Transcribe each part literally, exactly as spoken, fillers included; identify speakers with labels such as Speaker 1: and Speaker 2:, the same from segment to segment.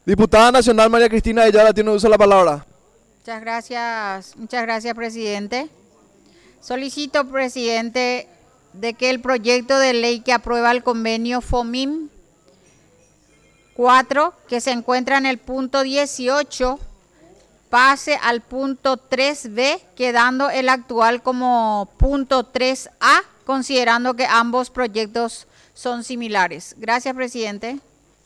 Speaker 1: Diputada Nacional María Cristina Ayala tiene uso de la palabra.
Speaker 2: Muchas gracias, muchas gracias, presidente. Solicito, presidente, de que el proyecto de ley que aprueba el convenio FOMIM cuatro, que se encuentra en el punto dieciocho, pase al punto tres B, quedando el actual como punto tres A, considerando que ambos proyectos son similares. Gracias, presidente.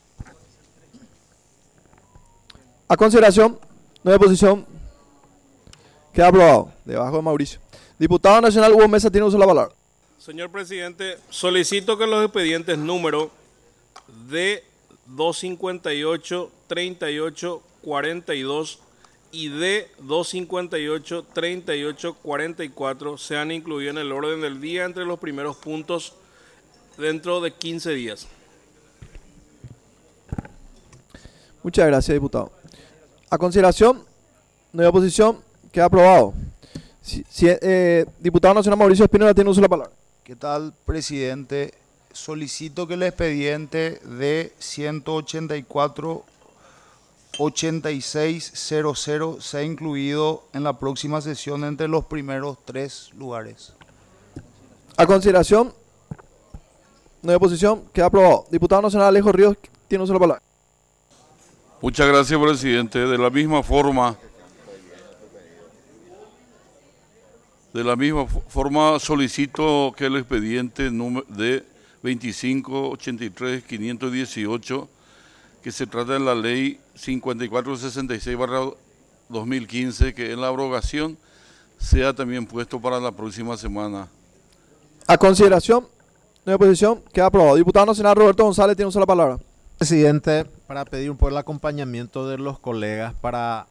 Speaker 1: A consideración, no hay oposición. Queda aprobado. Debajo de Mauricio. Diputado Nacional Hugo Mesa tiene uso de la palabra.
Speaker 3: Señor presidente, solicito que los expedientes número D doscientos cincuenta y ocho, treinta y ocho, cuarenta y dos y D doscientos cincuenta y ocho, treinta y ocho, cuarenta y cuatro sean incluidos en el orden del día entre los primeros puntos dentro de quince días.
Speaker 1: Muchas gracias, diputado. A consideración, no hay oposición. Queda aprobado. Si, si, eh, diputado Nacional Mauricio Espínola tiene uso de la palabra.
Speaker 4: ¿Qué tal, presidente? Solicito que el expediente de ciento ochenta y cuatro, ochenta y seis cero cero sea incluido en la próxima sesión entre los primeros tres lugares.
Speaker 1: A consideración, no hay oposición. Queda aprobado. Diputado Nacional Alejo Ríos tiene uso de la palabra.
Speaker 5: Muchas gracias, presidente. De la misma forma, de la misma forma solicito que el expediente de veinticinco ochenta y tres quinientos dieciocho, que se trata de la ley cincuenta y cuatro sesenta y seis barra dos mil quince, que en la abrogación sea también puesto para la próxima semana.
Speaker 1: A consideración, no hay oposición. Queda aprobado. Diputado Nacional Roberto González tiene uso de la palabra.
Speaker 6: Presidente, para pedir un poco el acompañamiento de los colegas para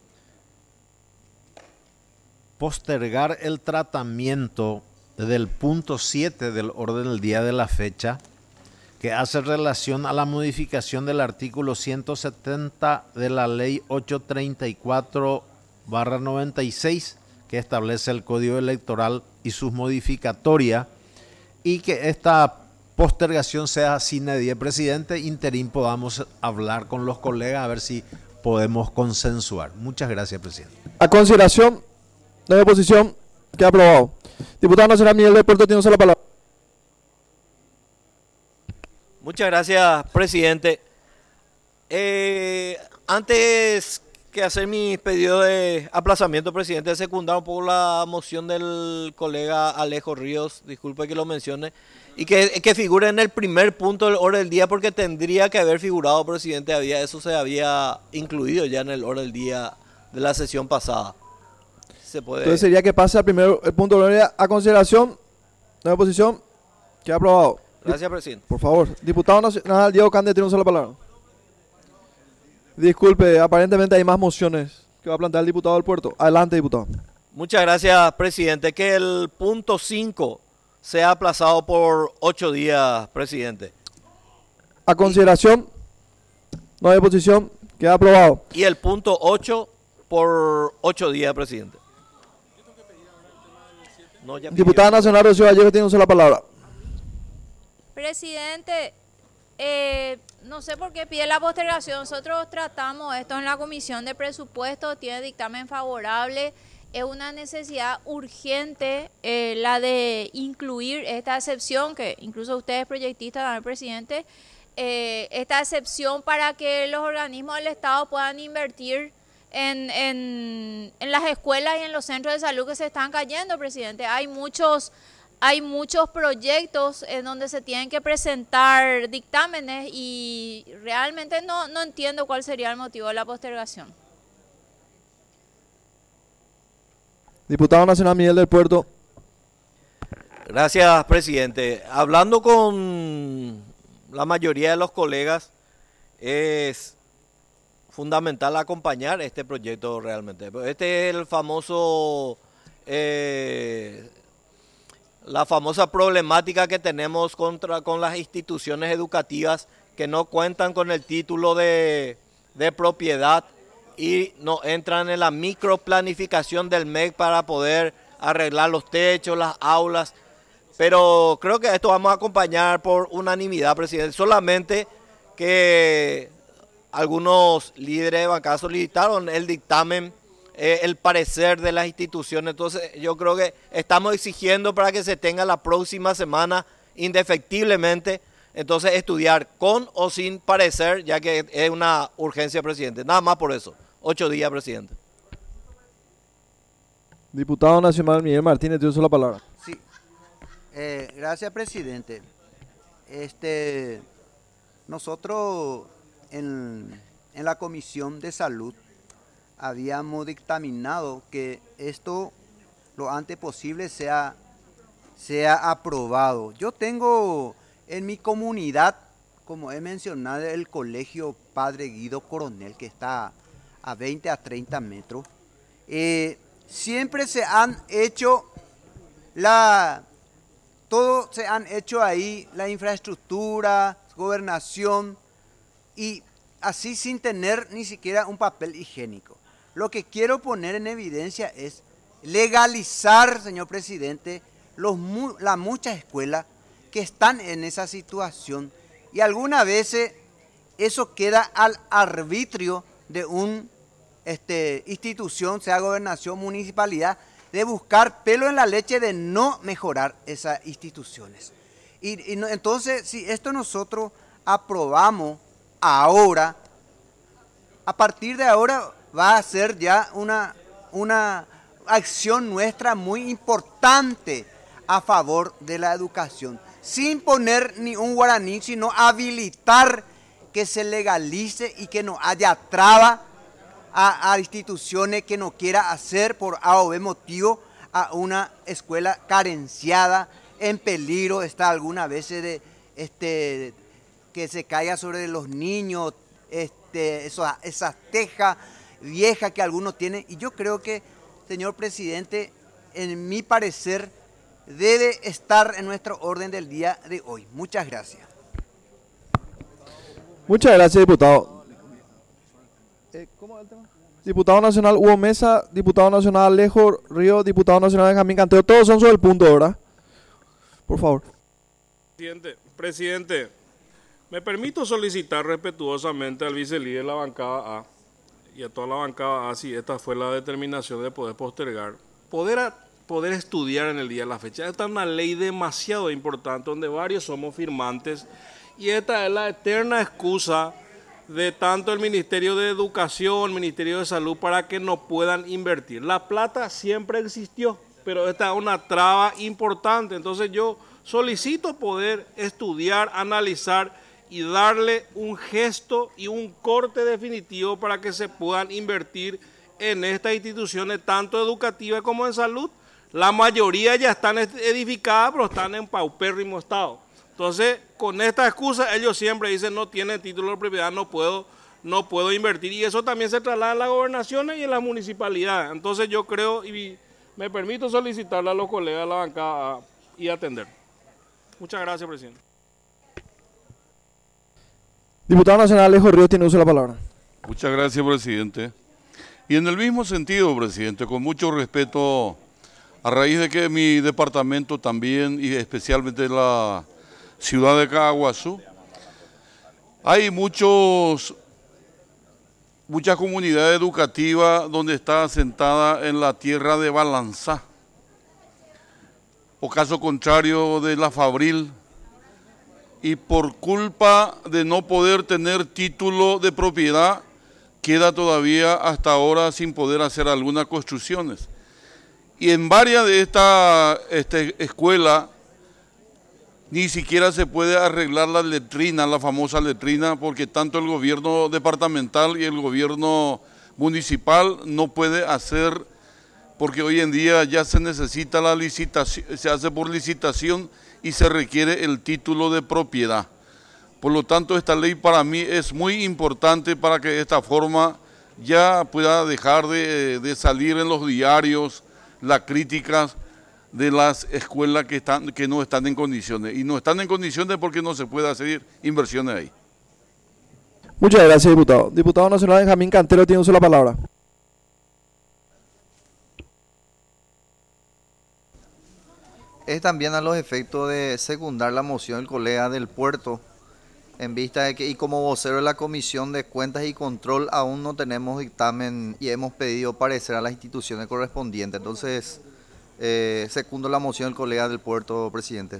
Speaker 6: postergar el tratamiento del punto siete del orden del día de la fecha, que hace relación a la modificación del artículo ciento setenta de la ley ochocientos treinta y cuatro barra noventa y seis, que establece el Código Electoral y sus modificatorias, y que esta postergación sea sine die. Presidente, interín podamos hablar con los colegas a ver si podemos consensuar. Muchas gracias, presidente.
Speaker 1: A consideración, no hay oposición. Queda aprobado. Diputado Nacional Miguel del Puerto tiene uso de la palabra.
Speaker 7: Muchas gracias, presidente. Eh, antes que hacer mi pedido de aplazamiento, presidente, de secundar un poco la moción del colega Alejo Ríos, disculpe que lo mencione, y que, que figure en el primer punto del orden del día, porque tendría que haber figurado, presidente, había eso se había incluido ya en el orden del día de la sesión pasada. Se puede...
Speaker 1: Entonces sería que pase al primer el punto del orden del día. A consideración, no hay oposición. Queda aprobado.
Speaker 7: Gracias, presidente.
Speaker 1: Por favor. Diputado Nacional Diego Cande tiene uso de la palabra. Disculpe, aparentemente hay más mociones que va a plantear el diputado del Puerto. Adelante, diputado.
Speaker 7: Muchas gracias, presidente. Que el punto cinco sea aplazado por ocho días, presidente.
Speaker 1: A consideración, no hay oposición. Queda aprobado.
Speaker 7: Y el punto ocho por ocho días, presidente. No, ya
Speaker 1: Diputada Nacional Rocío Vallejo tiene uso de la palabra.
Speaker 8: Presidente, eh, no sé por qué pide la postergación. Nosotros tratamos esto en la Comisión de Presupuestos, tiene dictamen favorable. Es una necesidad urgente eh, la de incluir esta excepción, que incluso usted es proyectista también, presidente, eh, esta excepción para que los organismos del Estado puedan invertir en, en, en las escuelas y en los centros de salud que se están cayendo, presidente. Hay muchos... Hay muchos proyectos en donde se tienen que presentar dictámenes y realmente no, no entiendo cuál sería el motivo de la postergación.
Speaker 1: Diputado Nacional Miguel del Puerto.
Speaker 7: Gracias, presidente. Hablando con la mayoría de los colegas, es fundamental acompañar este proyecto realmente. Este es el famoso... Eh, la famosa problemática que tenemos contra, con las instituciones educativas que no cuentan con el título de, de propiedad y no entran en la microplanificación del M E C para poder arreglar los techos, las aulas. Pero creo que esto vamos a acompañar por unanimidad, presidente. Solamente que algunos líderes de bancada solicitaron el dictamen, eh, el parecer de las instituciones. Entonces yo creo que estamos exigiendo para que se tenga la próxima semana indefectiblemente, entonces estudiar con o sin parecer, ya que es una urgencia, presidente. Nada más por eso. Ocho días, presidente.
Speaker 1: Diputado Nacional Miguel Martínez, tiene la palabra.
Speaker 9: Sí, eh, gracias, presidente. Este, nosotros en, en la Comisión de Salud habíamos dictaminado que esto lo antes posible sea, sea aprobado. Yo tengo en mi comunidad, como he mencionado, el colegio Padre Guido Coronel, que está a veinte a treinta metros. Eh, siempre se han hecho la, todo se han hecho ahí, la infraestructura, gobernación, y así sin tener ni siquiera un papel higiénico. Lo que quiero poner en evidencia es legalizar, señor presidente, los, las muchas escuelas que están en esa situación, y algunas veces eso queda al arbitrio de una este, institución, sea gobernación, municipalidad, de buscar pelo en la leche de no mejorar esas instituciones. Y, y no, entonces, si esto nosotros aprobamos ahora, a partir de ahora va a ser ya una, una acción nuestra muy importante a favor de la educación, sin poner ni un guaraní, sino habilitar que se legalice y que no haya traba a, a instituciones que no quiera hacer por A o B motivo a una escuela carenciada, en peligro, está algunas veces de este que se caiga sobre los niños, este, eso, esas tejas viejas que algunos tienen. Y yo creo que, señor presidente, en mi parecer, debe estar en nuestro orden del día de hoy. Muchas gracias.
Speaker 1: Muchas gracias, diputado. Eh, ¿Cómo es el tema? Diputado Nacional Hugo Mesa, Diputado Nacional Alejo Río, Diputado Nacional Benjamín Cantero, todos son sobre el punto, ¿verdad? Por favor.
Speaker 3: Presidente, presidente, me permito solicitar respetuosamente al vicelíder de la bancada A y a toda la bancada A, si esta fue la determinación de poder postergar, poder, a, poder estudiar en el día de la fecha. Esta es una ley demasiado importante donde varios somos firmantes, y esta es la eterna excusa de tanto el Ministerio de Educación, Ministerio de Salud, para que no puedan invertir. La plata siempre existió, pero esta es una traba importante. Entonces yo solicito poder estudiar, analizar y darle un gesto y un corte definitivo para que se puedan invertir en estas instituciones, tanto educativas como en salud. La mayoría ya están edificadas, pero están en paupérrimo estado. Entonces, con esta excusa, ellos siempre dicen, no tienen título de propiedad, no puedo, no puedo invertir. Y eso también se traslada en las gobernaciones y en las municipalidades. Entonces, yo creo y me permito solicitarle a los colegas de la bancada y atender. Muchas gracias, presidente.
Speaker 1: Diputado Nacional Alejo Ríos tiene uso de la palabra.
Speaker 5: Muchas gracias, presidente. Y en el mismo sentido, presidente, con mucho respeto, a raíz de que mi departamento también, y especialmente la ciudad de Caaguazú, hay muchos, muchas comunidades educativas donde está asentada en la tierra de Balanzá, o caso contrario de La Fabril, y por culpa de no poder tener título de propiedad, queda todavía hasta ahora sin poder hacer algunas construcciones. Y en varias de estas este, escuelas ni siquiera se puede arreglar la letrina, la famosa letrina, porque tanto el gobierno departamental y el gobierno municipal no puede hacer, porque hoy en día ya se necesita la licitación, se hace por licitación y se requiere el título de propiedad. Por lo tanto, esta ley para mí es muy importante para que de esta forma ya pueda dejar de, de salir en los diarios las críticas de las escuelas que, están, que no están en condiciones. Y no están en condiciones porque no se puede hacer inversiones ahí.
Speaker 1: Muchas gracias, diputado. Diputado Nacional Benjamín Cantero tiene uso de la palabra.
Speaker 10: Es también a los efectos de secundar la moción del colega del Puerto, en vista de que, y como vocero de la Comisión de Cuentas y Control, aún no tenemos dictamen y hemos pedido parecer a las instituciones correspondientes. Entonces, eh, secundo la moción del colega del puerto, presidente.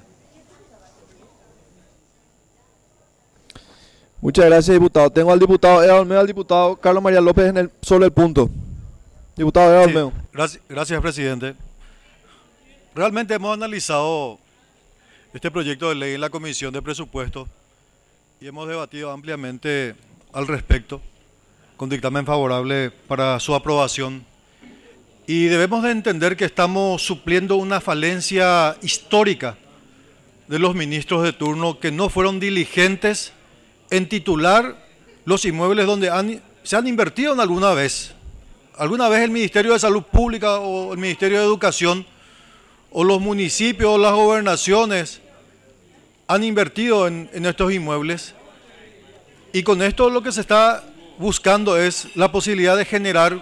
Speaker 1: Muchas gracias, diputado. Tengo al diputado Eda Olmedo, al diputado Carlos María López en el, sobre el punto. Diputado Eda
Speaker 11: Sí,
Speaker 1: Olmedo.
Speaker 11: gracias, gracias, presidente. Realmente hemos analizado este proyecto de ley en la Comisión de Presupuestos y hemos debatido ampliamente al respecto, con dictamen favorable para su aprobación. Y debemos de entender que estamos supliendo una falencia histórica de los ministros de turno que no fueron diligentes en titular los inmuebles donde han, se han invertido en alguna vez. Alguna vez el Ministerio de Salud Pública o el Ministerio de Educación o los municipios o las gobernaciones han invertido en, en estos inmuebles. Y con esto lo que se está buscando es la posibilidad de generar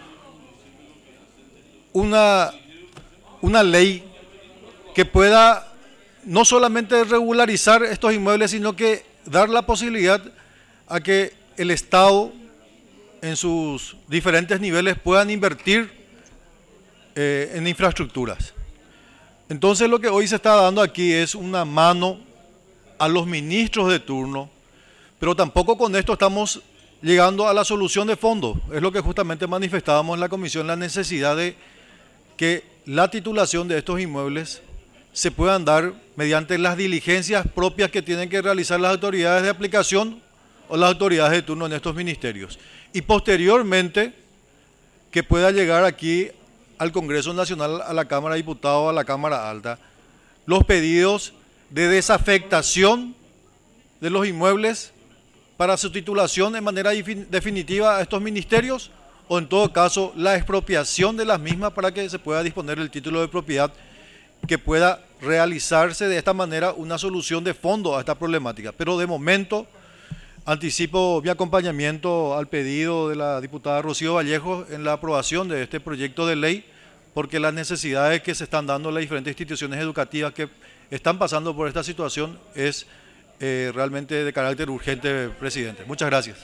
Speaker 11: una, una ley que pueda no solamente regularizar estos inmuebles, sino que dar la posibilidad a que el Estado en sus diferentes niveles puedan invertir eh, en infraestructuras. Entonces lo que hoy se está dando aquí es una mano a los ministros de turno, pero tampoco con esto estamos llegando a la solución de fondo. Es lo que justamente manifestábamos en la comisión, la necesidad de que la titulación de estos inmuebles se puedan dar mediante las diligencias propias que tienen que realizar las autoridades de aplicación o las autoridades de turno en estos ministerios. Y posteriormente que pueda llegar aquí al Congreso Nacional, a la Cámara de Diputados, a la Cámara Alta, los pedidos de desafectación de los inmuebles para su titulación de manera definitiva a estos ministerios, o en todo caso la expropiación de las mismas para que se pueda disponer el título de propiedad, que pueda realizarse de esta manera una solución de fondo a esta problemática. Pero de momento anticipo mi acompañamiento al pedido de la diputada Rocío Vallejo en la aprobación de este proyecto de ley, porque las necesidades que se están dando en las diferentes instituciones educativas que están pasando por esta situación es eh, realmente de carácter urgente, presidente. Muchas gracias.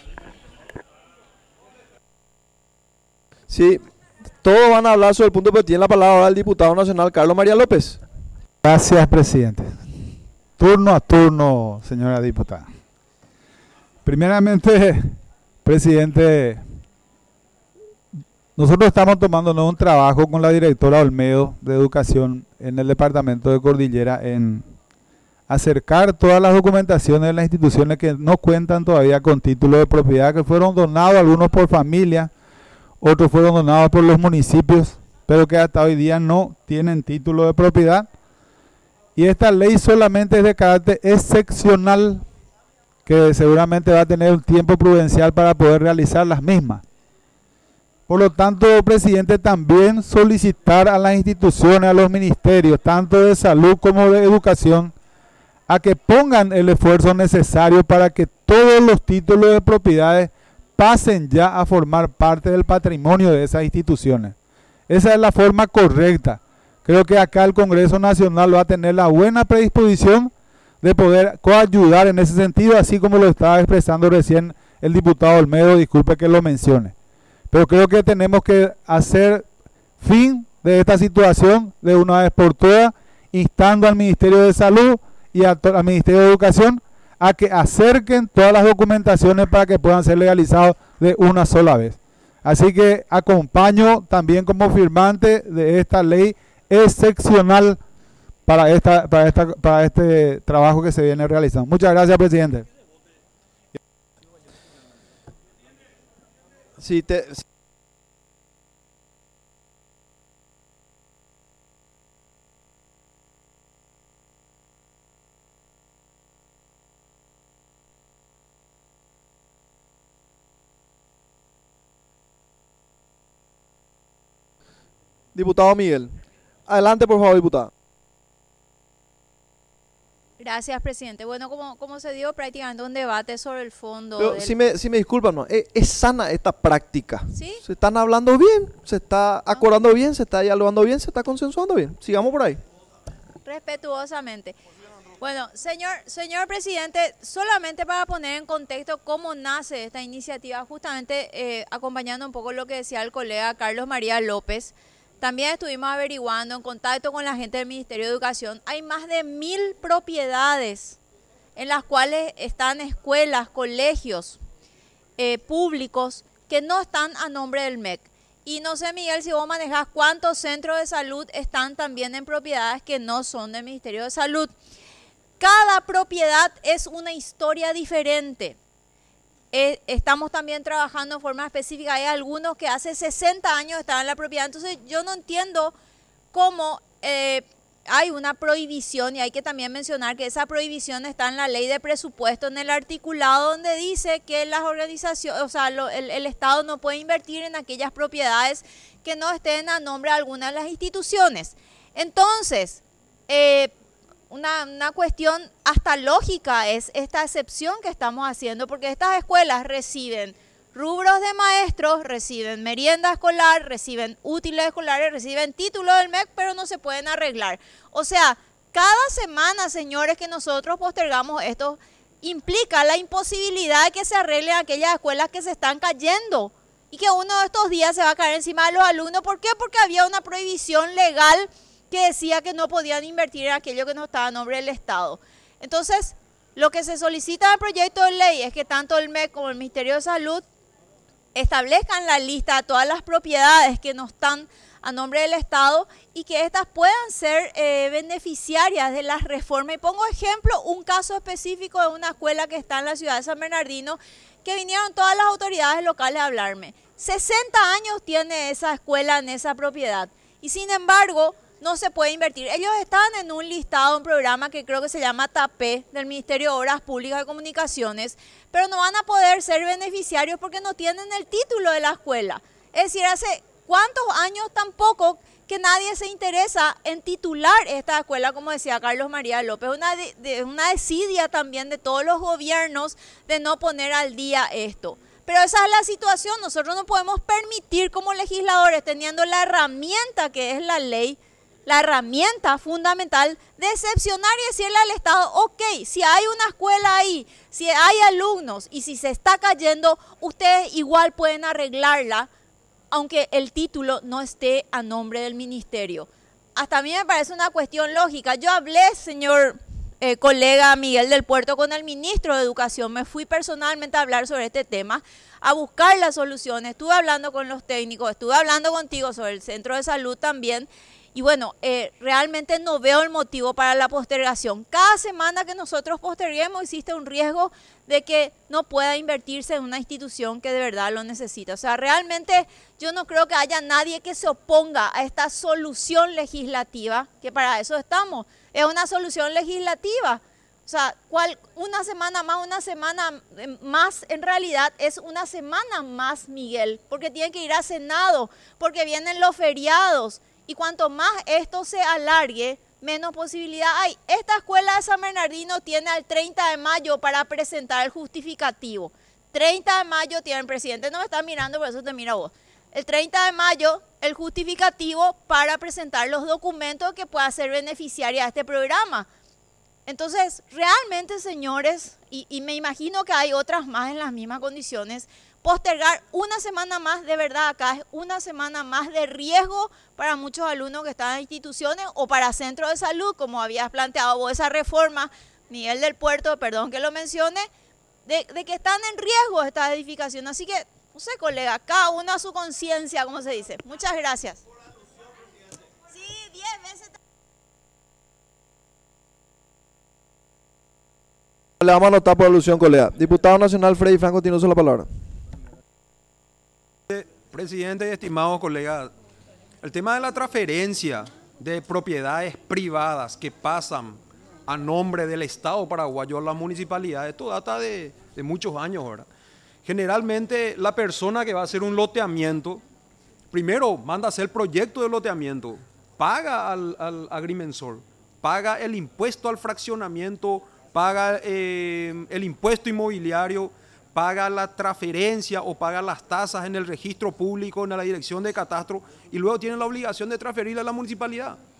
Speaker 1: Sí, todos van a hablar sobre el punto, pero tiene la palabra ahora el diputado nacional Carlos María López.
Speaker 12: Gracias, presidente. Turno a turno, señora diputada. Primeramente, presidente, nosotros estamos tomándonos un trabajo con la directora Olmedo de Educación en el departamento de Cordillera en acercar todas las documentaciones de las instituciones que no cuentan todavía con título de propiedad, que fueron donados, algunos por familia, otros fueron donados por los municipios, pero que hasta hoy día no tienen título de propiedad. Y esta ley solamente es de carácter excepcional, que seguramente va a tener un tiempo prudencial para poder realizar las mismas. Por lo tanto, presidente, también solicitar a las instituciones, a los ministerios, tanto de salud como de educación, a que pongan el esfuerzo necesario para que todos los títulos de propiedades pasen ya a formar parte del patrimonio de esas instituciones. Esa es la forma correcta. Creo que acá el Congreso Nacional va a tener la buena predisposición de poder coayudar en ese sentido, así como lo estaba expresando recién el diputado Olmedo, disculpe que lo mencione. Pero creo que tenemos que hacer fin de esta situación de una vez por todas, instando al Ministerio de Salud y al Ministerio de Educación a que acerquen todas las documentaciones para que puedan ser legalizados de una sola vez. Así que acompaño también como firmante de esta ley excepcional para, esta, para, esta, para este trabajo que se viene realizando. Muchas gracias, presidente.
Speaker 1: Sí, te... Diputado Miguel. Adelante, por favor, diputada.
Speaker 8: Gracias, presidente. Bueno, como, como se dio prácticamente un debate sobre el fondo.
Speaker 1: Pero
Speaker 8: del...
Speaker 1: si, me, si me disculpan, no, es, es sana esta práctica.
Speaker 8: ¿Sí?
Speaker 1: Se están hablando bien, se está acordando bien, se está dialogando bien, se está consensuando bien. Sigamos por ahí.
Speaker 8: Respetuosamente. Bueno, señor, señor presidente, solamente para poner en contexto cómo nace esta iniciativa, justamente eh, acompañando un poco lo que decía el colega Carlos María López, también estuvimos averiguando en contacto con la gente del Ministerio de Educación, hay más de mil propiedades en las cuales están escuelas, colegios eh, públicos que no están a nombre del M E C. Y no sé, Miguel, si vos manejás cuántos centros de salud están también en propiedades que no son del Ministerio de Salud. Cada propiedad es una historia diferente. Eh, estamos también trabajando de forma específica. Hay algunos que hace sesenta años estaban en la propiedad. Entonces yo no entiendo cómo eh, hay una prohibición, y hay que también mencionar que esa prohibición está en la ley de presupuesto, en el articulado donde dice que las organizaciones, o sea, lo, el, el Estado no puede invertir en aquellas propiedades que no estén a nombre de alguna de las instituciones. Entonces, eh, Una, una cuestión hasta lógica es esta excepción que estamos haciendo, porque estas escuelas reciben rubros de maestros, reciben merienda escolar, reciben útiles escolares, reciben títulos del M E C, pero no se pueden arreglar. O sea, cada semana, señores, que nosotros postergamos esto, implica la imposibilidad de que se arreglen aquellas escuelas que se están cayendo y que uno de estos días se va a caer encima de los alumnos. ¿Por qué? Porque había una prohibición legal que decía que no podían invertir en aquello que no estaba a nombre del Estado. Entonces, lo que se solicita en el proyecto de ley es que tanto el M E C como el Ministerio de Salud establezcan la lista de todas las propiedades que no están a nombre del Estado y que éstas puedan ser eh, beneficiarias de las reformas. Y pongo ejemplo un caso específico de una escuela que está en la ciudad de San Bernardino, que vinieron todas las autoridades locales a hablarme. sesenta años tiene esa escuela en esa propiedad y sin embargo no se puede invertir. Ellos estaban en un listado, un programa que creo que se llama TAPE, del Ministerio de Obras Públicas y Comunicaciones, pero no van a poder ser beneficiarios porque no tienen el título de la escuela. Es decir, hace cuántos años tampoco que nadie se interesa en titular esta escuela, como decía Carlos María López. Una, de, de, una desidia también de todos los gobiernos de no poner al día esto. Pero esa es la situación. Nosotros no podemos permitir como legisladores, teniendo la herramienta que es la ley, la herramienta fundamental de excepcionar y decirle al Estado, ok, si hay una escuela ahí, si hay alumnos y si se está cayendo, ustedes igual pueden arreglarla, aunque el título no esté a nombre del ministerio. Hasta a mí me parece una cuestión lógica. Yo hablé, señor eh, colega Miguel del Puerto, con el ministro de Educación, me fui personalmente a hablar sobre este tema, a buscar las soluciones, estuve hablando con los técnicos, estuve hablando contigo sobre el centro de salud también. Y bueno, eh, realmente no veo el motivo para la postergación. Cada semana que nosotros posterguemos existe un riesgo de que no pueda invertirse en una institución que de verdad lo necesita. O sea, realmente yo no creo que haya nadie que se oponga a esta solución legislativa, que para eso estamos. Es una solución legislativa. O sea, ¿cuál, una semana más, una semana más, en realidad es una semana más, Miguel, porque tiene que ir a Senado, porque vienen los feriados. Y cuanto más esto se alargue, menos posibilidad hay. Esta escuela de San Bernardino tiene al treinta de mayo para presentar el justificativo. treinta de mayo tiene el presidente, no me está mirando, por eso te mira vos. El treinta de mayo, el justificativo para presentar los documentos que pueda ser beneficiaria de este programa. Entonces, realmente, señores, y, y me imagino que hay otras más en las mismas condiciones, postergar una semana más, de verdad, acá es una semana más de riesgo para muchos alumnos que están en instituciones o para centros de salud, como habías planteado vos esa reforma, Miguel del Puerto, perdón que lo mencione, de, de que están en riesgo estas edificaciones. Así que, no sé, colega, cada uno a su conciencia, como se dice. Muchas gracias. Sí, diez veces.
Speaker 1: Le vamos a anotar por alusión, colega. Diputado Nacional Freddy Franco tiene uso la palabra.
Speaker 13: Presidente y estimados colegas, el tema de la transferencia de propiedades privadas que pasan a nombre del Estado paraguayo a la municipalidad, esto data de, de muchos años ahora. Generalmente la persona que va a hacer un loteamiento, primero manda a hacer el proyecto de loteamiento, paga al, al agrimensor, paga el impuesto al fraccionamiento, paga eh, el impuesto inmobiliario, paga la transferencia o paga las tasas en el registro público, en la dirección de catastro, y luego tiene la obligación de transferirle a la municipalidad.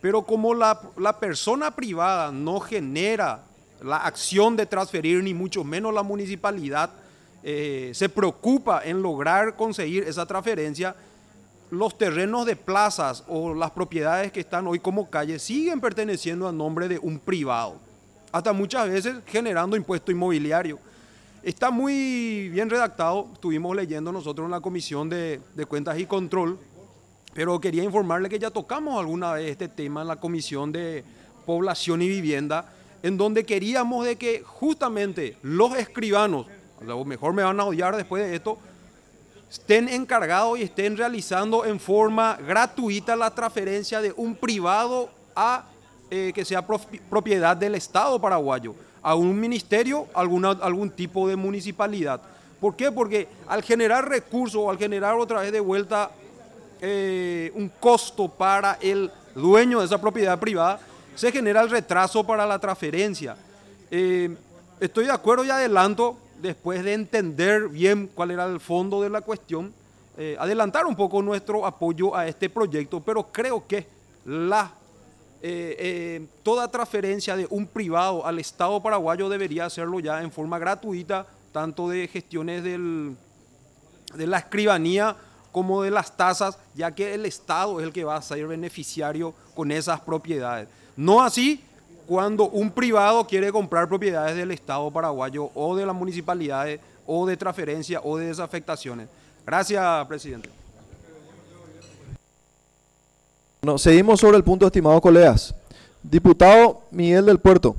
Speaker 13: Pero como la, la persona privada no genera la acción de transferir, ni mucho menos la municipalidad eh, se preocupa en lograr conseguir esa transferencia, los terrenos de plazas o las propiedades que están hoy como calles siguen perteneciendo a nombre de un privado, hasta muchas veces generando impuesto inmobiliario. Está muy bien redactado, estuvimos leyendo nosotros en la Comisión de, de Cuentas y Control, pero quería informarle que ya tocamos alguna vez este tema en la Comisión de Población y Vivienda, en donde queríamos de que justamente los escribanos, a lo mejor me van a odiar después de esto, estén encargados y estén realizando en forma gratuita la transferencia de un privado a eh, que sea propiedad del Estado paraguayo, a un ministerio, alguna, algún tipo de municipalidad. ¿Por qué? Porque al generar recursos o al generar otra vez de vuelta eh, un costo para el dueño de esa propiedad privada, se genera el retraso para la transferencia. Eh, estoy de acuerdo y adelanto, después de entender bien cuál era el fondo de la cuestión, eh, adelantar un poco nuestro apoyo a este proyecto, pero creo que la, eh, eh, toda transferencia de un privado al Estado paraguayo debería hacerlo ya en forma gratuita, tanto de gestiones del, de la escribanía como de las tasas, ya que el Estado es el que va a ser beneficiario con esas propiedades. No así cuando un privado quiere comprar propiedades del Estado paraguayo o de las municipalidades o de transferencia o de desafectaciones. Gracias, presidente.
Speaker 1: Bueno, seguimos sobre el punto, estimados colegas. Diputado Miguel del Puerto.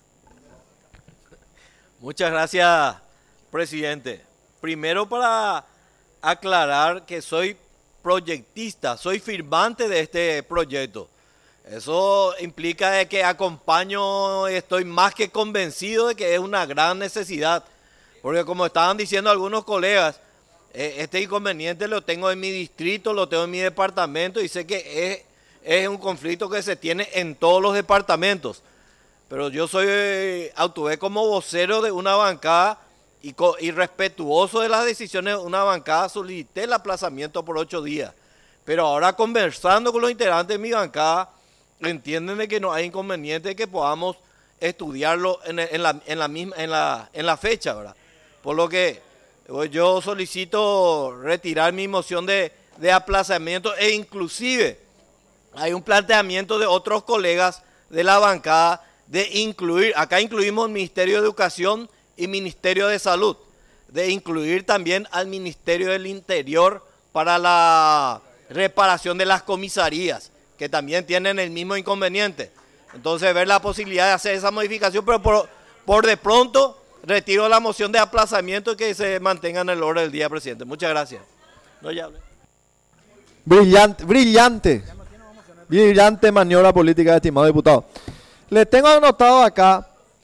Speaker 7: Muchas gracias, presidente. Primero, para aclarar que soy proyectista, soy firmante de este proyecto. Eso implica de que acompaño, estoy más que convencido de que es una gran necesidad, porque como estaban diciendo algunos colegas, eh, este inconveniente lo tengo en mi distrito, lo tengo en mi departamento y sé que es, es un conflicto que se tiene en todos los departamentos, pero yo soy, eh, actué como vocero de una bancada y, co y respetuoso de las decisiones de una bancada, solicité el aplazamiento por ocho días, pero ahora conversando con los integrantes de mi bancada, entienden de que no hay inconveniente que podamos estudiarlo en, en, la, en, la misma, en, la, en la fecha, ¿verdad? Por lo que yo solicito retirar mi moción de, de aplazamiento e inclusive hay un planteamiento de otros colegas de la bancada de incluir, acá incluimos el Ministerio de Educación y Ministerio de Salud, de incluir también al Ministerio del Interior para la reparación de las comisarías, que también tienen el mismo inconveniente. Entonces, ver la posibilidad de hacer esa modificación, pero por, por de pronto retiro la moción de aplazamiento y que se mantenga en el orden del día, presidente. Muchas gracias. No, ya hablé.
Speaker 1: Brillante, brillante, brillante maniobra política, estimado diputado. Le tengo anotado acá,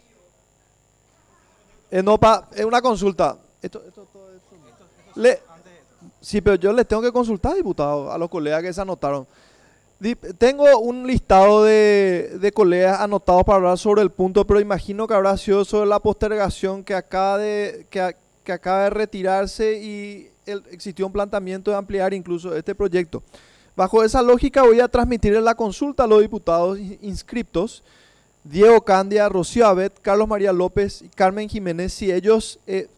Speaker 1: en OPA, en una consulta. Esto, esto, todo esto, le, sí, pero yo les tengo que consultar, diputado, a los colegas que se anotaron. Tengo un listado de, de colegas anotados para hablar sobre el punto, pero imagino que habrá sido sobre la postergación que acaba de, que, que acaba de retirarse y el, existió un planteamiento de ampliar incluso este proyecto. Bajo esa lógica voy a transmitirle la consulta a los diputados inscriptos, Diego Candia, Rocío Abet, Carlos María López y Carmen Jiménez, si ellos... Eh,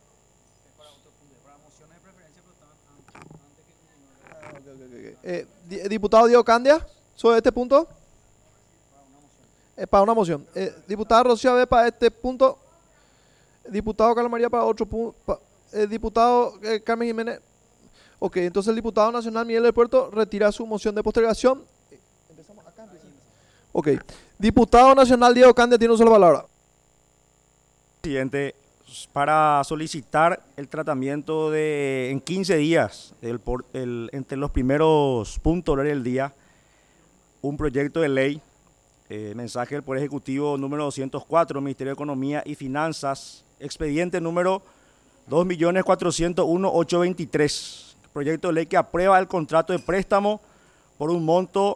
Speaker 1: Eh, diputado Diego Candia, sobre este punto. Eh, para una moción. Eh, diputada Rocío Abet para este punto. Diputado Carlos María para otro punto. Pa, eh, diputado eh, Carmen Jiménez. Ok, entonces el diputado nacional Miguel del Puerto retira su moción de postergación. Empezamos acá. Ok. Diputado nacional Diego Candia tiene una sola palabra.
Speaker 14: Presidente, para solicitar el tratamiento de en quince días, el, por, el, entre los primeros puntos del día, un proyecto de ley, eh, mensaje del Poder Ejecutivo número doscientos cuatro, Ministerio de Economía y Finanzas, expediente número dos millones cuatrocientos uno mil ochocientos veintitrés, proyecto de ley que aprueba el contrato de préstamo por un monto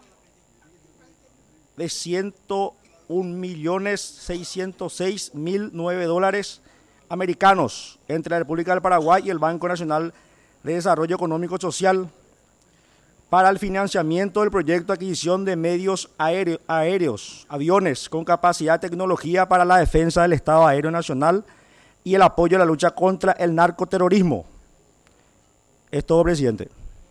Speaker 14: de ciento un millones seiscientos seis mil nueve dólares americanos entre la República del Paraguay y el Banco Nacional de Desarrollo Económico Social para el financiamiento del proyecto de adquisición de medios aéreo- aéreos, aviones con capacidad de tecnología para la defensa del Estado Aéreo Nacional y el apoyo a la lucha contra el narcoterrorismo. Es todo, presidente.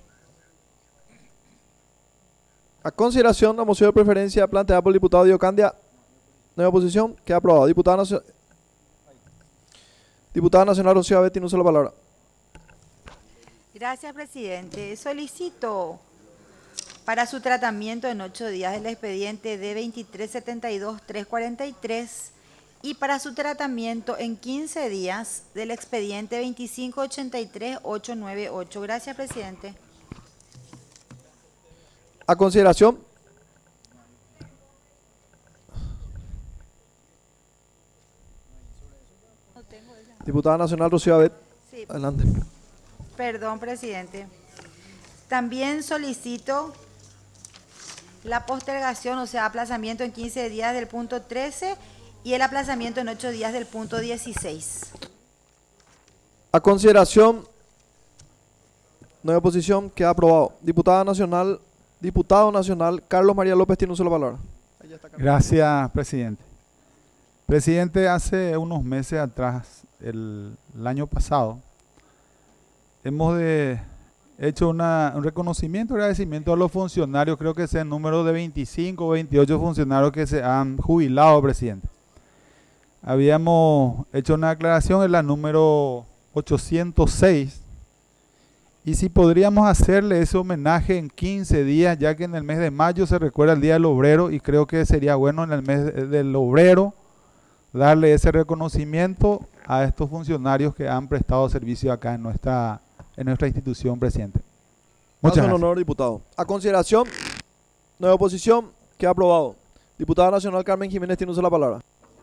Speaker 1: A consideración la moción de preferencia planteada por el diputado Dio Candia, no hay oposición, queda aprobado. Diputada Nacional, Diputada Nacional Rocío Abet, tiene un solo palabra.
Speaker 15: Gracias, presidente. Solicito para su tratamiento en ocho días el expediente D veintitrés setenta y dos trescientos cuarenta y tres y para su tratamiento en quince días del expediente veinticinco ochenta y tres ochocientos noventa y ocho. Gracias, presidente.
Speaker 1: A consideración. Diputada Nacional Rocío Abet,
Speaker 15: Sí.
Speaker 1: adelante.
Speaker 15: Perdón, presidente. También solicito la postergación, o sea, aplazamiento en quince días del punto trece y el aplazamiento en ocho días del punto dieciséis.
Speaker 1: A consideración, no hay oposición, queda aprobado. Diputada Nacional, Diputado Nacional Carlos María López, tiene un solo palabra.
Speaker 12: Gracias, presidente. Presidente, hace unos meses atrás, el, el año pasado, hemos de, hecho una, un reconocimiento y agradecimiento a los funcionarios, creo que es el número de veinticinco o veintiocho funcionarios que se han jubilado, presidente. Habíamos hecho una aclaración en la número ochocientos seis, y si podríamos hacerle ese homenaje en quince días, ya que en el mes de mayo se recuerda el Día del Obrero, y creo que sería bueno en el mes del Obrero darle ese reconocimiento a estos funcionarios que han prestado servicio acá en nuestra, en nuestra institución, presidente. Muchas
Speaker 1: Paso en
Speaker 12: gracias.
Speaker 1: honor, diputado. A consideración, no hay oposición, queda aprobado. Diputada Nacional Carmen Jiménez, tiene usted la palabra.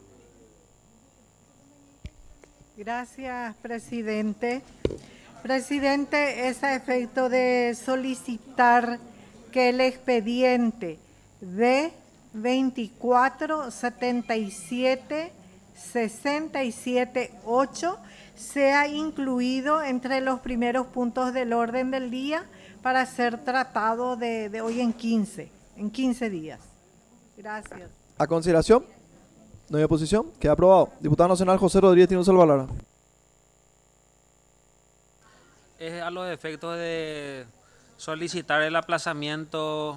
Speaker 16: Gracias, presidente. Presidente, es a efecto de solicitar que el expediente D veinticuatro setenta y siete sesenta y siete ocho sea incluido entre los primeros puntos del orden del día para ser tratado de, de hoy en quince, en quince días. Gracias.
Speaker 1: A consideración, no hay oposición, queda aprobado. Diputado Nacional José Rodríguez, tiene usted la palabra.
Speaker 17: Es a los efectos de solicitar el aplazamiento,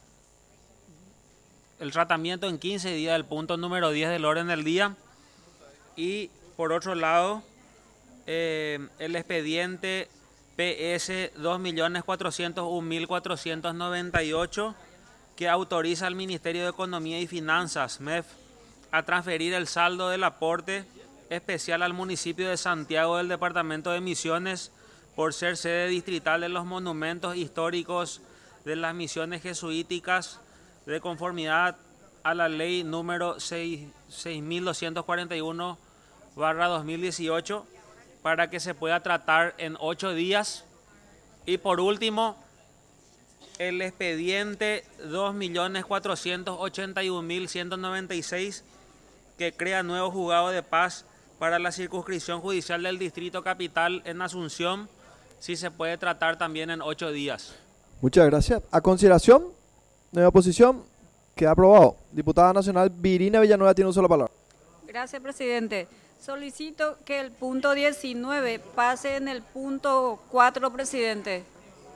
Speaker 17: el tratamiento en quince días del punto número diez del orden del día. Y por otro lado, eh, el expediente P S dos millones cuatrocientos un mil cuatrocientos noventa y ocho que autoriza al Ministerio de Economía y Finanzas, M E F, a transferir el saldo del aporte especial al municipio de Santiago del departamento de Misiones por ser sede distrital de los monumentos históricos de las misiones jesuíticas, de conformidad a la ley número seis mil doscientos cuarenta y uno barra dos mil dieciocho, para que se pueda tratar en ocho días. Y por último, el expediente dos millones cuatrocientos ochenta y un mil ciento noventa y seis, que crea nuevo juzgado de paz para la circunscripción judicial del Distrito Capital en Asunción, si se puede tratar también en ocho días.
Speaker 1: Muchas gracias. A consideración, no hay oposición, queda aprobado. Diputada Nacional Virina Villanueva, tiene una sola palabra.
Speaker 18: Gracias, presidente. Solicito que el punto diecinueve pase en el punto cuatro, presidente.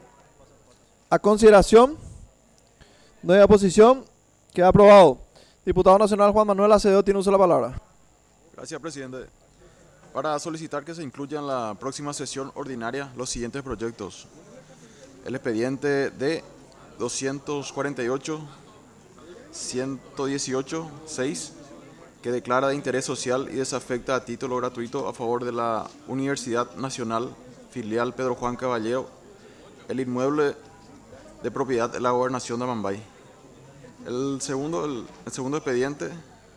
Speaker 1: A consideración, no hay oposición, queda aprobado. Diputado Nacional Juan Manuel Acevedo, tiene una sola palabra.
Speaker 19: Gracias, presidente. Para solicitar que se incluya en la próxima sesión ordinaria los siguientes proyectos. El expediente de doscientos cuarenta y ocho, ciento dieciocho, seis, que declara de interés social y desafecta a título gratuito a favor de la Universidad Nacional, filial Pedro Juan Caballero, el inmueble de propiedad de la Gobernación de Amambay. El segundo, el, el segundo expediente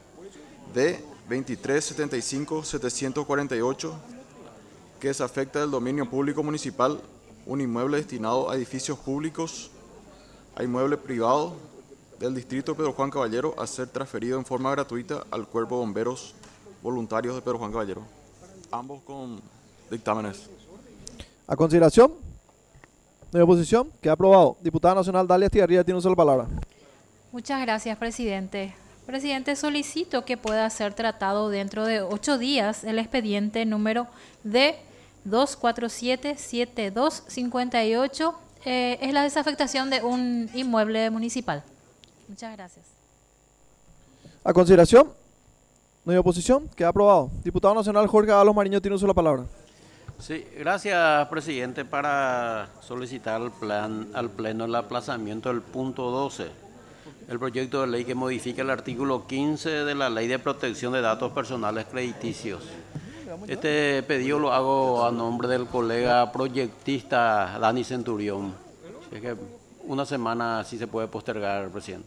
Speaker 19: de veintitrés setenta y cinco setecientos cuarenta y ocho, que desafecta del dominio público municipal un inmueble destinado a edificios públicos a inmueble privado del distrito de Pedro Juan Caballero a ser transferido en forma gratuita al Cuerpo de Bomberos Voluntarios de Pedro Juan Caballero. Ambos con dictámenes.
Speaker 1: A consideración, No hay oposición. Queda aprobado. Diputada Nacional Dalia Estigarribia tiene uso de la palabra.
Speaker 20: Muchas gracias, presidente. Presidente, solicito que pueda ser tratado dentro de ocho días el expediente número D dos cuatro siete siete dos cinco ocho. Eh, es la desafectación de un inmueble municipal. Muchas gracias.
Speaker 1: A consideración. No hay oposición. Queda aprobado. Diputado Nacional Jorge Ábalos Mariño tiene uso de la palabra.
Speaker 21: Sí, gracias, presidente, para solicitar al, plan, al Pleno el aplazamiento del punto doce, el proyecto de ley que modifica el artículo quince de la Ley de Protección de Datos Personales Crediticios. Este pedido lo hago a nombre del colega proyectista Dani Centurión. Es que una semana sí se puede postergar, presidente.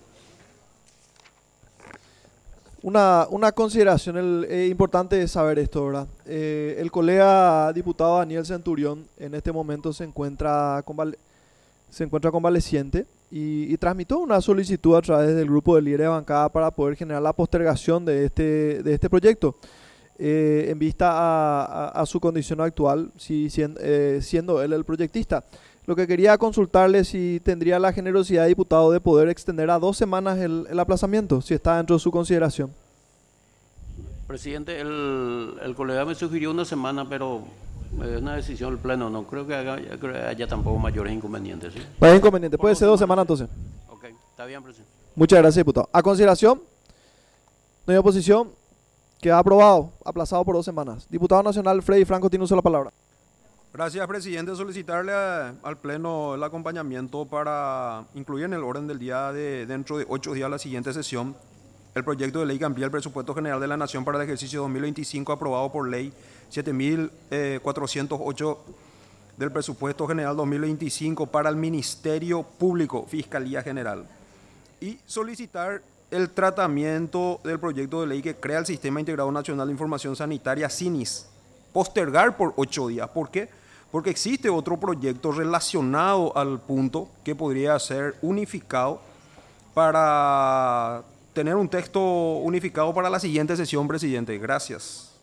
Speaker 1: Una, una consideración el, eh, importante es saber esto, ¿verdad? Eh, el colega diputado Daniel Centurión en este momento se encuentra, convale se encuentra convaleciente y, y transmitió una solicitud a través del grupo de líderes de bancada para poder generar la postergación de este, de este proyecto eh, en vista a, a, a su condición actual, si, siendo, eh, siendo él el proyectista. Lo que quería consultarle si tendría la generosidad, diputado, de poder extender a dos semanas el, el aplazamiento, si está dentro de su consideración.
Speaker 21: Presidente, el, el colega me sugirió una semana, pero es una decisión del Pleno. No creo que haya, creo que haya tampoco mayores inconvenientes. ¿Sí?
Speaker 1: No hay inconveniente, puede ser dos semanas entonces.
Speaker 21: Ok, está bien, presidente.
Speaker 1: Muchas gracias, diputado. A consideración, no hay oposición, queda aprobado, aplazado por dos semanas. Diputado Nacional Freddy Franco tiene uso de la palabra.
Speaker 13: Gracias, presidente. Solicitarle a, al Pleno el acompañamiento para incluir en el orden del día de dentro de ocho días la siguiente sesión el proyecto de ley que amplía el presupuesto general de la Nación para el ejercicio dos mil veinticinco aprobado por ley siete mil cuatrocientos ocho del presupuesto general dos mil veinticinco para el Ministerio Público, Fiscalía General. Y solicitar el tratamiento del proyecto de ley que crea el Sistema Integrado Nacional de Información Sanitaria, SINIS. Postergar por ocho días. ¿Por qué? Porque existe otro proyecto relacionado al punto que podría ser unificado para tener un texto unificado para la siguiente sesión, presidente. Gracias.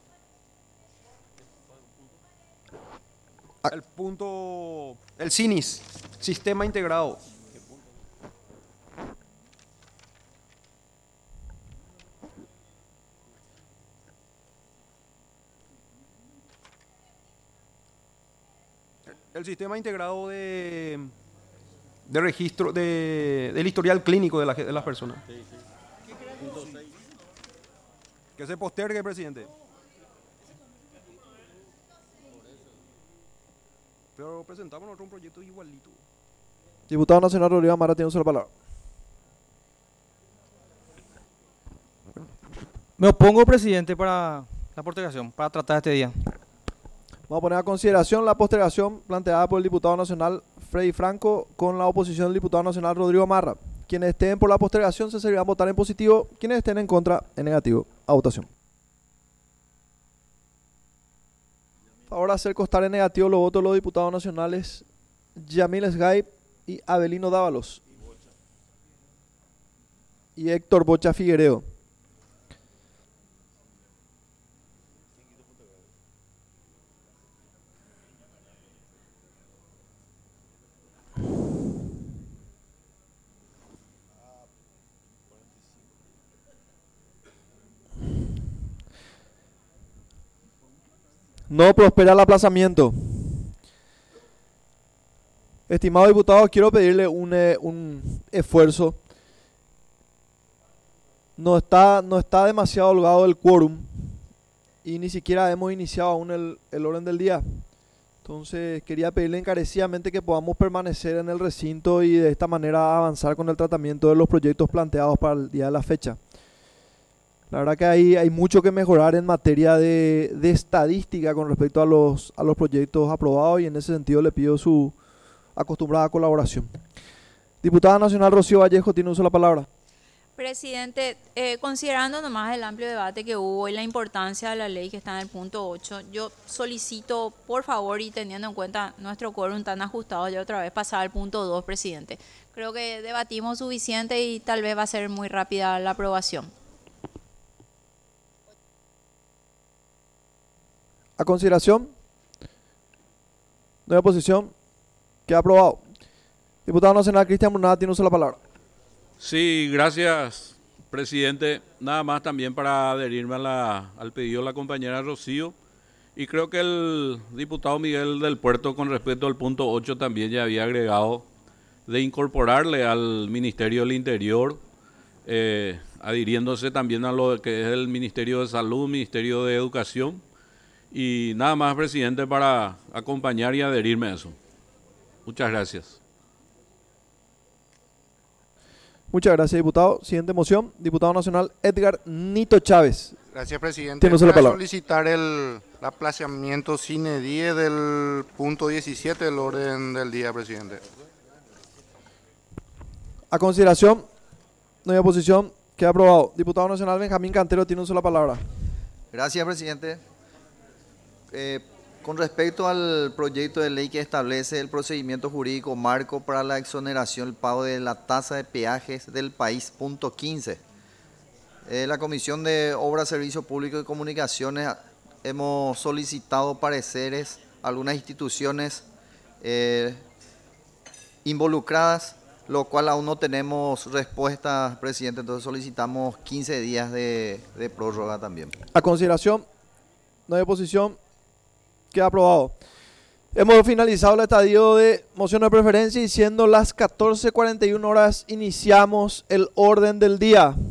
Speaker 13: El punto, el SINIS, Sistema Integrado. El sistema integrado de, de registro, de, del historial clínico de, la, de las personas. Sí, sí. Que se postergue, presidente. Pero presentamos nosotros un proyecto igualito.
Speaker 1: Diputado Nacional Rodrigo Amara tiene uso de la palabra.
Speaker 22: Me opongo, presidente, para la postergación, para tratar este día.
Speaker 1: Vamos a poner a consideración la postergación planteada por el diputado nacional Freddy Franco con la oposición del diputado nacional Rodrigo Amarra. Quienes estén por la postergación se servirán votar en positivo, quienes estén en contra en negativo. A votación. Ahora hacer constar en negativo los votos de los diputados nacionales Yamil Esgay y Abelino Dávalos y Héctor Bocha Figuereo. No prospera el aplazamiento. Estimado diputado, quiero pedirle un, eh, un esfuerzo. No está, no está demasiado holgado el quórum y ni siquiera hemos iniciado aún el, el orden del día. Entonces quería pedirle encarecidamente que podamos permanecer en el recinto y de esta manera avanzar con el tratamiento de los proyectos planteados para el día de la fecha. La verdad que hay, hay mucho que mejorar en materia de, de estadística con respecto a los, a los proyectos aprobados y en ese sentido le pido su acostumbrada colaboración. Diputada Nacional Rocío Vallejo tiene uso de la palabra.
Speaker 8: Presidente, eh, considerando nomás el amplio debate que hubo y la importancia de la ley que está en el punto ocho, yo solicito, por favor, y teniendo en cuenta nuestro quórum tan ajustado, ya otra vez pasar al punto dos, presidente. Creo que debatimos suficiente y tal vez va a ser muy rápida la aprobación.
Speaker 1: A consideración, no hay oposición, Queda aprobado. Diputado Nacional Cristian Brunada tiene uso de la palabra.
Speaker 3: Sí, gracias, presidente. Nada más también para adherirme a la, al pedido de la compañera Rocío. Y creo que el diputado Miguel del Puerto, con respecto al punto ocho, también ya había agregado de incorporarle al Ministerio del Interior, eh, adhiriéndose también a lo que es el Ministerio de Salud, Ministerio de Educación. Y nada más, presidente, para acompañar y adherirme a eso. Muchas gracias.
Speaker 1: Muchas gracias, diputado. Siguiente moción, diputado nacional Edgar Nito Chávez.
Speaker 2: Gracias, presidente.
Speaker 1: Tiene uso de la
Speaker 2: Para
Speaker 1: palabra.
Speaker 2: solicitar el aplazamiento sine die del punto diecisiete del orden del día, presidente.
Speaker 1: A consideración, no hay oposición, queda aprobado. Diputado nacional Benjamín Cantero tiene uso de la palabra.
Speaker 10: Gracias, presidente. Eh, con respecto al proyecto de ley que establece el procedimiento jurídico marco para la exoneración del pago de la tasa de peajes del país, punto quince. Eh, la Comisión de Obras, Servicios Públicos y Comunicaciones hemos solicitado pareceres a algunas instituciones eh, involucradas, lo cual aún no tenemos respuesta, presidente, entonces solicitamos quince días de, de prórroga también.
Speaker 1: A consideración, no hay oposición, queda aprobado. Hemos finalizado el estadio de moción de preferencia y siendo las catorce cuarenta y una horas iniciamos el orden del día.